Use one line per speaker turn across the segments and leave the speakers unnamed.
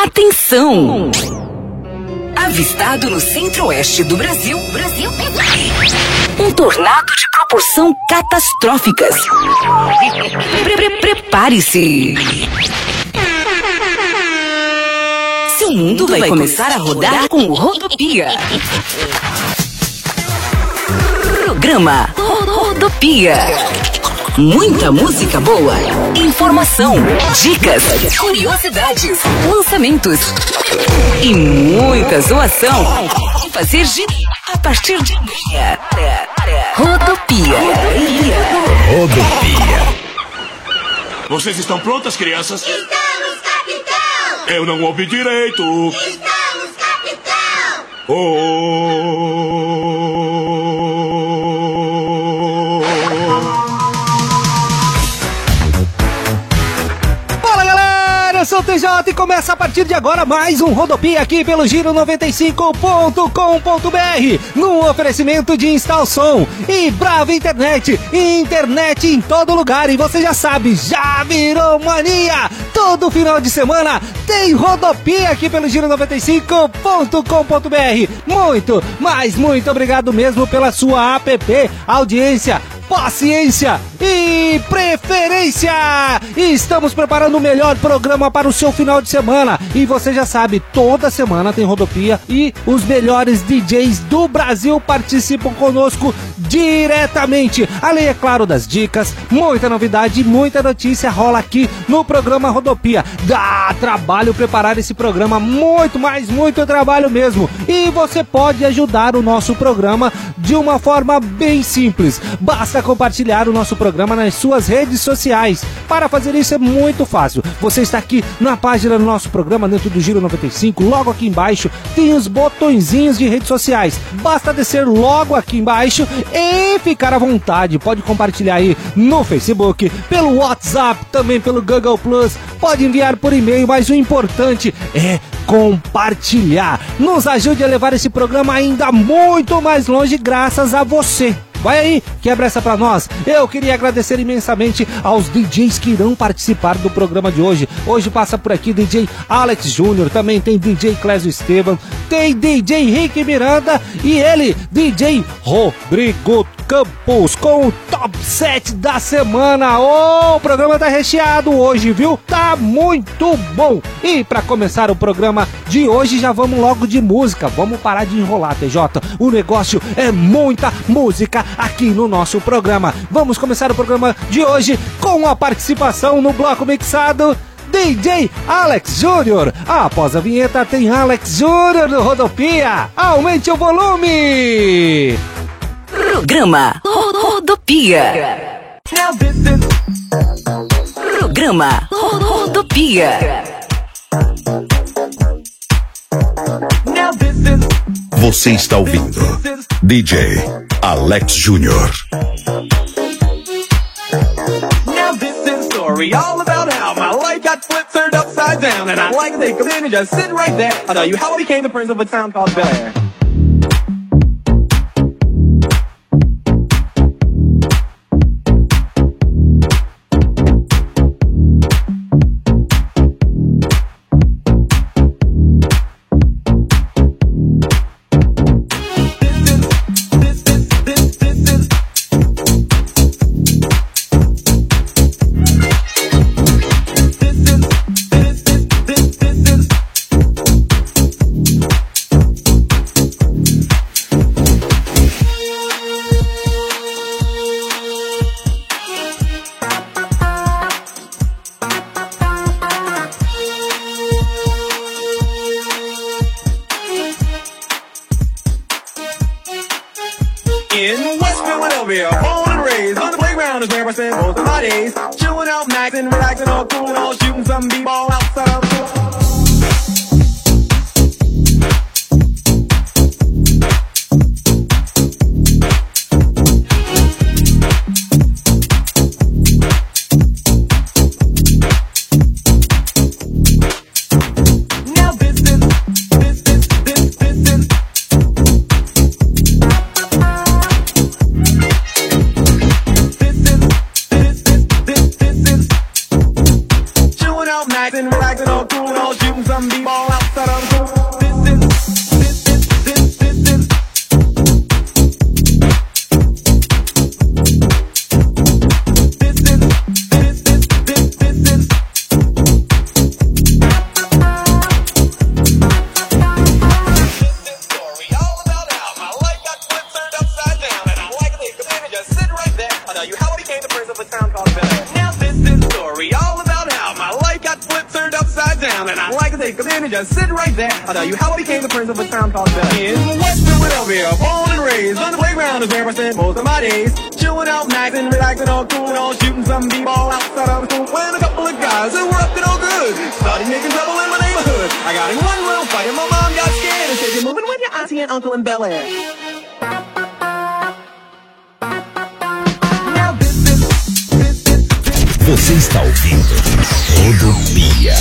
Atenção! Avistado no centro-oeste do Brasil, um tornado de proporção catastróficas. Prepare-se! Seu mundo vai começar a rodar com o Rodopia. Programa Rodopia. Muita música boa, informação, dicas, curiosidades, lançamentos e muita zoação. Fazer girar a partir de meia. Rodopia.
Vocês estão prontas, crianças?
Estamos, capitão!
Eu não ouvi direito.
Estamos, capitão!
Eu sou o TJ e começa a partir de agora mais um Rodopia aqui pelo Giro95.com.br num oferecimento de Instalsom e Brava Internet, internet em todo lugar, e você já sabe, já virou mania, todo final de semana tem Rodopia aqui pelo Giro95.com.br. Muito, mas muito obrigado mesmo pela sua app, audiência, paciência e preferência. Estamos preparando o melhor programa para o seu final de semana e você já sabe, toda semana tem Rodopia e os melhores DJs do Brasil participam conosco diretamente. Além, é claro, das dicas, muita novidade e muita notícia rola aqui no programa Rodopia. Dá trabalho preparar esse programa, muito, mas muito trabalho mesmo. E você pode ajudar o nosso programa de uma forma bem simples. Basta compartilhar o nosso programa nas suas redes sociais. Para fazer isso é muito fácil. Você está aqui na página do nosso programa dentro do Giro 95, logo aqui embaixo tem os botõezinhos de redes sociais. Basta descer logo aqui embaixo e ficar à vontade. Pode compartilhar aí no Facebook, pelo WhatsApp, também pelo Google Plus, pode enviar por e-mail, mas o importante é compartilhar. Nos ajude a levar esse programa ainda muito mais longe graças a você. Vai aí, quebra essa pra nós. Eu queria agradecer imensamente aos DJs que irão participar do programa de hoje. Hoje passa por aqui DJ Alex Júnior, também tem DJ Clésio Esteban, tem DJ Rick Miranda e ele, DJ Rodrigo Campos, com o top 7 da semana. O programa tá recheado hoje, viu? Tá muito bom. E pra começar o programa de hoje, já vamos logo de música. Vamos parar de enrolar, TJ. O negócio é muita música aqui no nosso programa. Vamos começar o programa de hoje com a participação no bloco mixado DJ Alex Júnior. Após a vinheta tem Alex Júnior no Rodopia. Aumente o volume.
Programa Rodopia. Programa Rodopia.
Você está ouvindo DJ Alex Júnior.
Now this is a story all about how my life got flipped, turned upside down, and I'd like to take a minute and just sit right there. I'll tell you how I became the prince of a town called Bel Air. In West Philadelphia, born and raised on the playground is where I spend most of my days. Chilling out, maxing, relaxing, all cool and all, shooting some b-ball outside of the relaxing, all cool, all shooting some b-ball outside of the pool.
Just sit right there. I'll tell you how I became the prince of a town called Bel Air. In West Philadelphia, born and raised on the playground is where I spent most of my days. Chilling out, maxing, relaxing, all cool, and all shooting some b-ball outside of the school. When a couple of guys who were up to no good started making trouble in my neighborhood. I got in one little fight and my mom got scared and said, "You're moving with your auntie and uncle in Bel Air."
Você está ouvindo Rodopia.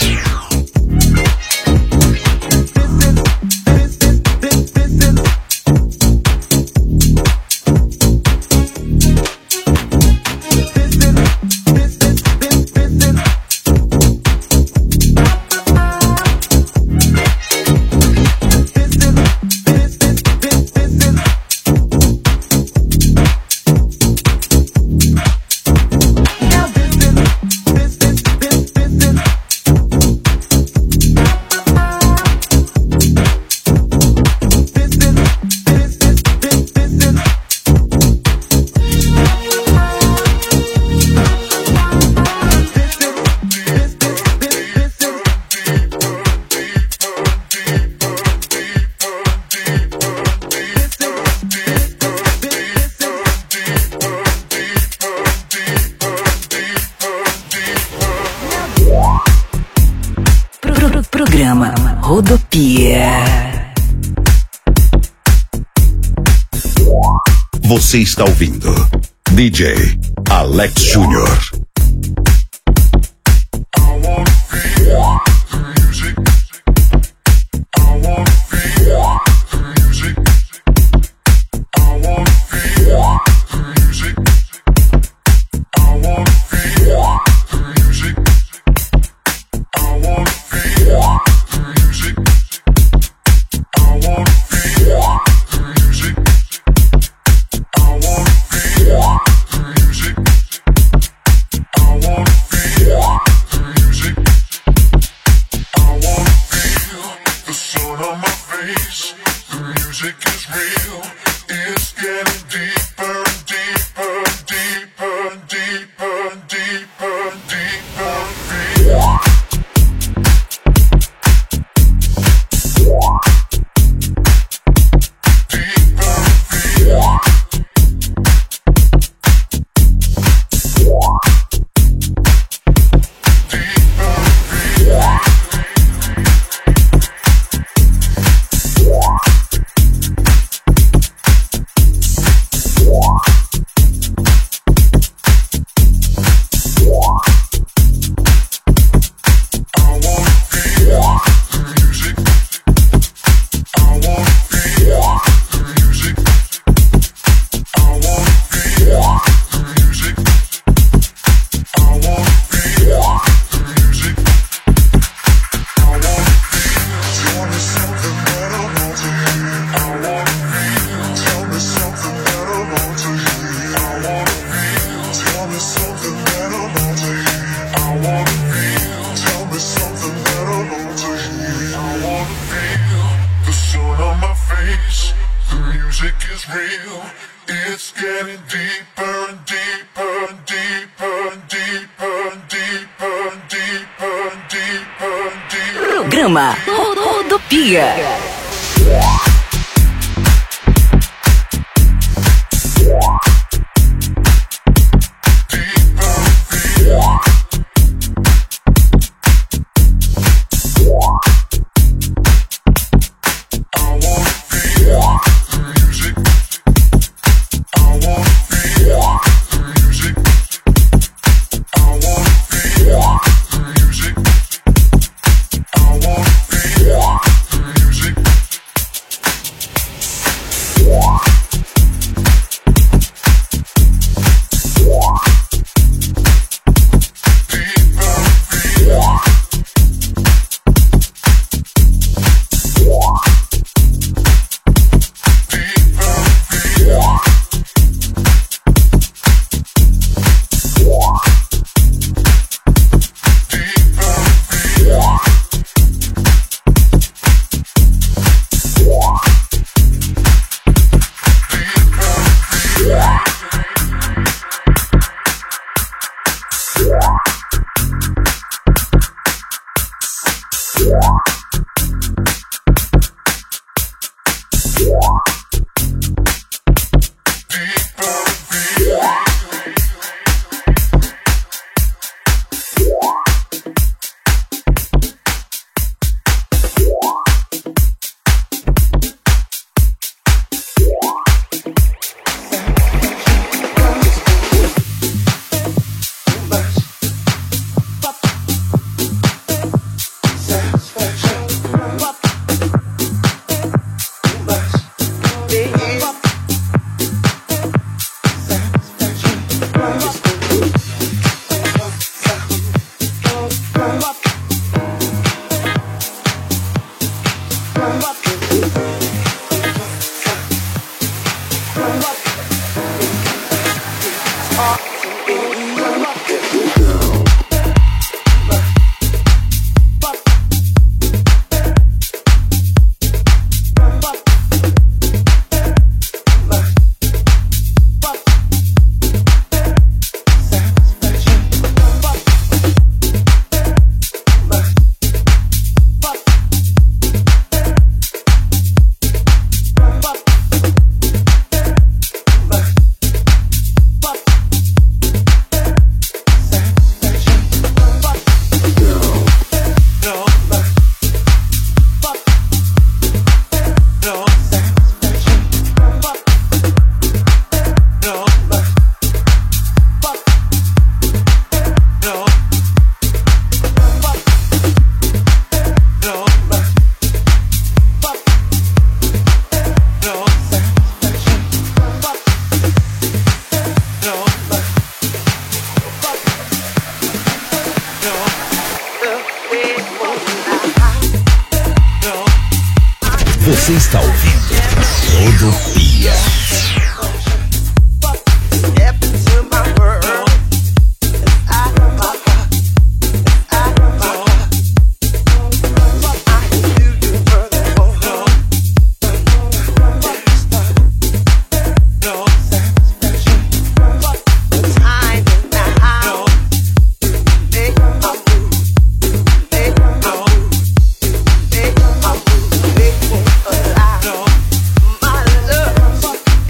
Programa Rodopia.
Você está ouvindo DJ Alex Júnior.
Programa Rodopia.
Você está ouvindo Rodopia.
My love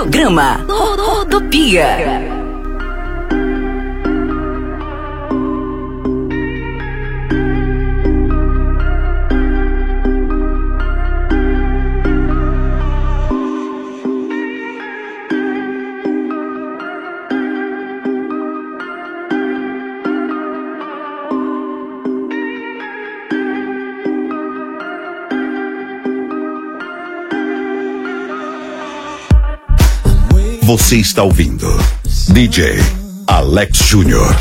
Programa Rodopia.
Você está ouvindo DJ Alex Júnior.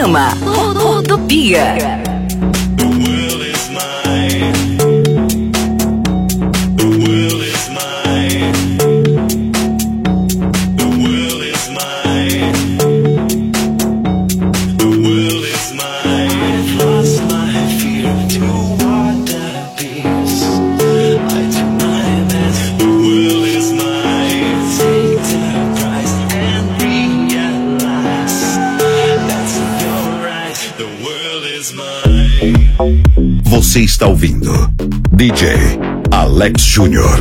Programa Rodopia.
Você está ouvindo DJ Alex Júnior.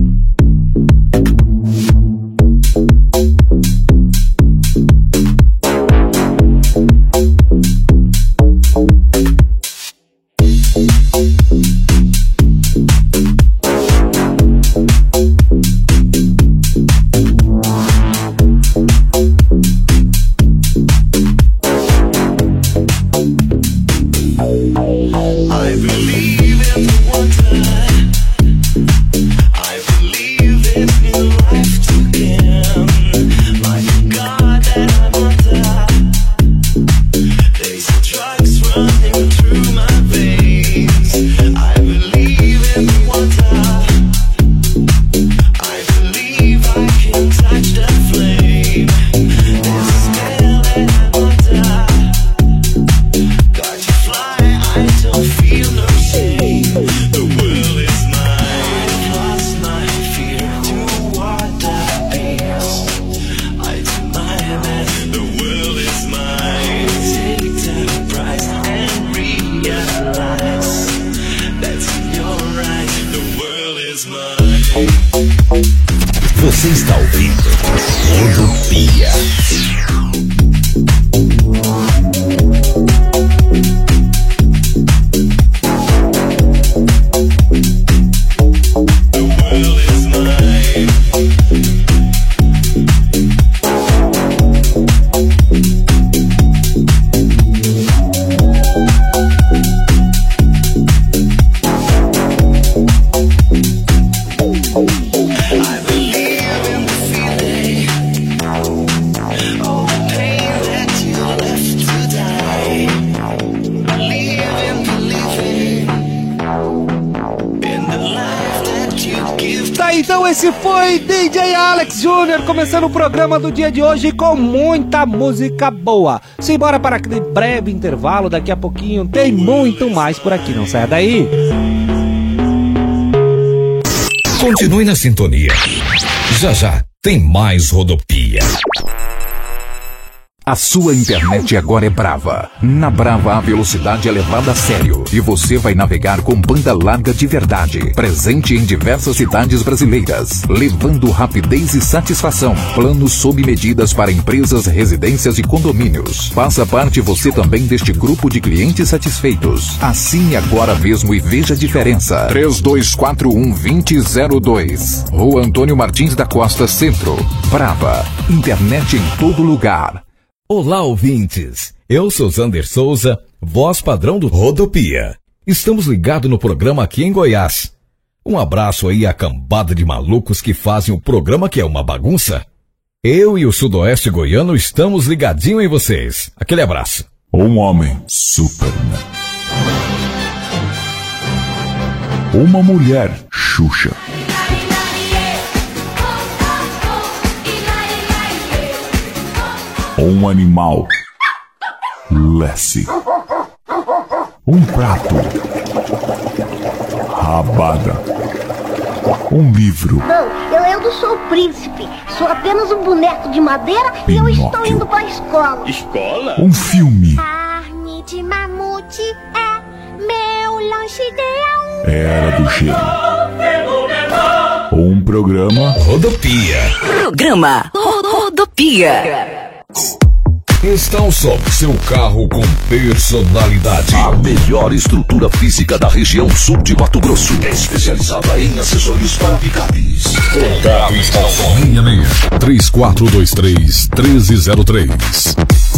Você está ouvindo Rodopia.
Então esse foi DJ Alex Júnior, começando o programa do dia de hoje com muita música boa. Simbora para aquele breve intervalo, daqui a pouquinho tem muito mais por aqui, não saia daí.
Continue na sintonia. Já já tem mais Rodopia. A sua internet agora é Brava. Na Brava a velocidade é levada a sério e você vai navegar com banda larga de verdade. Presente em diversas cidades brasileiras, levando rapidez e satisfação. Planos sob medidas para empresas, residências e condomínios. Faça parte você também deste grupo de clientes satisfeitos. Assine agora mesmo e veja a diferença. 3241-2002. Rua Antônio Martins da Costa, Centro. Brava. Internet em todo lugar.
Olá, ouvintes. Eu sou Zander Souza, voz padrão do Rodopia. Estamos ligados no programa aqui em Goiás. Um abraço aí à cambada de malucos que fazem o programa que é uma bagunça. Eu e o Sudoeste Goiano estamos ligadinho em vocês. Aquele abraço.
Um homem, Superman. Uma mulher, Xuxa. Um animal, Lassie. Um prato, Rabada. Um livro,
Não, eu não sou o príncipe. Sou apenas um boneco de madeira e eu estou indo para a escola.
um filme,
Carne de mamute é meu lanche ideal.
Era do Gelo. Um programa,
Rodopia.
Programa Rodopia.
Instale seu carro com personalidade.
A melhor estrutura física da região sul de Mato Grosso. Especializada em acessórios para picapes.
Carro instalação
66
3423-1303.